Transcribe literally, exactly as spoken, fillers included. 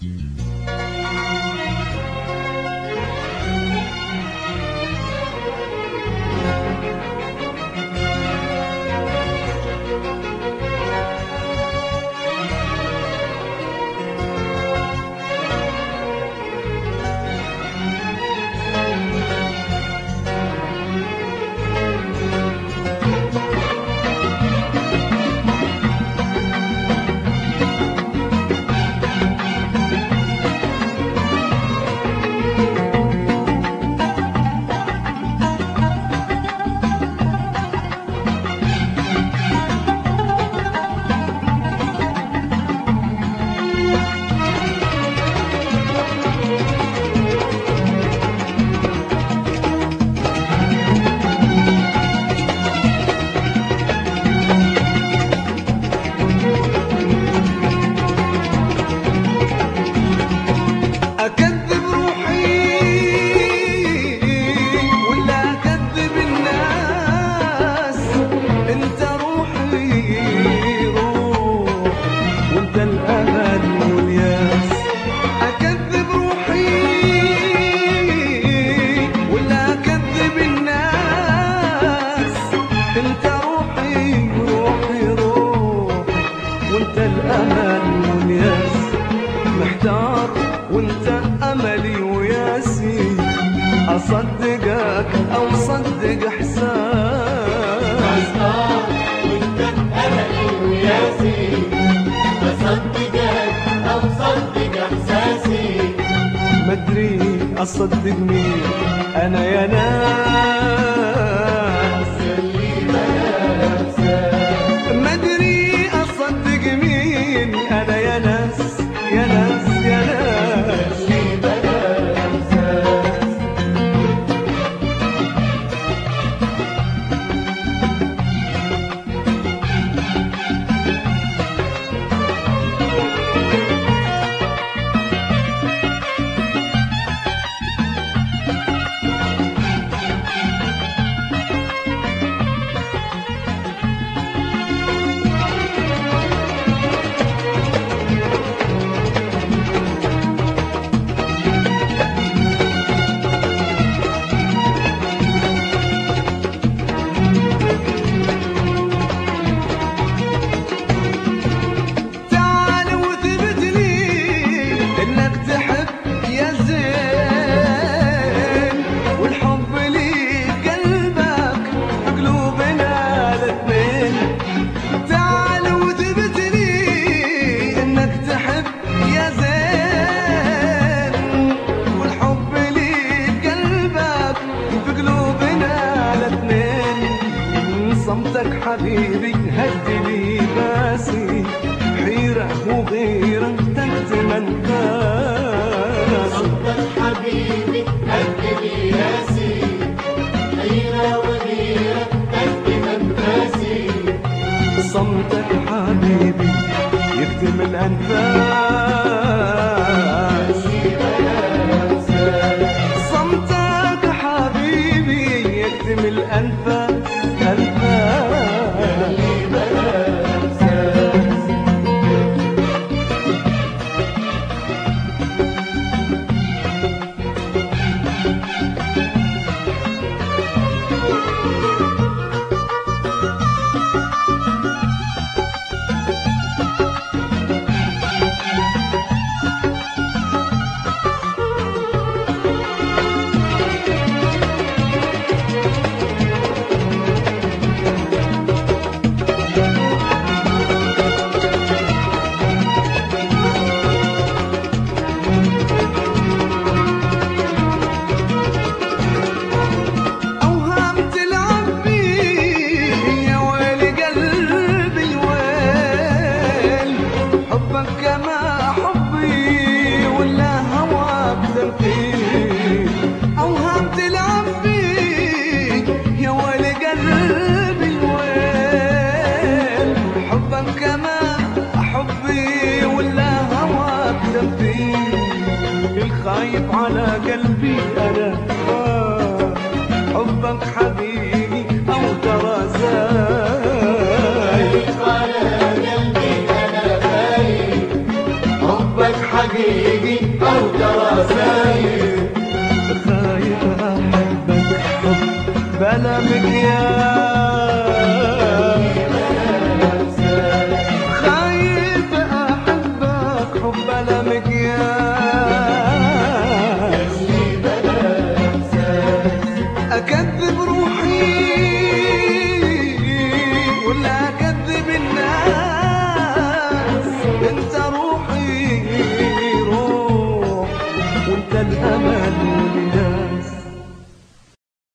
أصدقك أو صدق إحساس وأنت أملي وياسي، أصدقك أو صدق إحساسي، مدري أصدق مين أنا يا ناس، اللي بلا إحساس مدري أصدق مين أنا يا ناس يا ناس يا ناس اللي بلا إحساس. صمتك حبيبي هدلي باسي، حيرة وغيرة تكتم انفاس. صمتك حبيبي هدلي ياسي، حيرة وغيرة تكتم انفاسي. صمتك حبيبي يكتم الانفاس، صمتك حبيبي يكتم الانفاس خايف على قلبي أنا، حبك حبيبي أو ترى زايد. خايف على قلبي أنا خايف، حبك حبيبي حقيقي أو ترى ساير. خايف أحبك حب بلا مقياس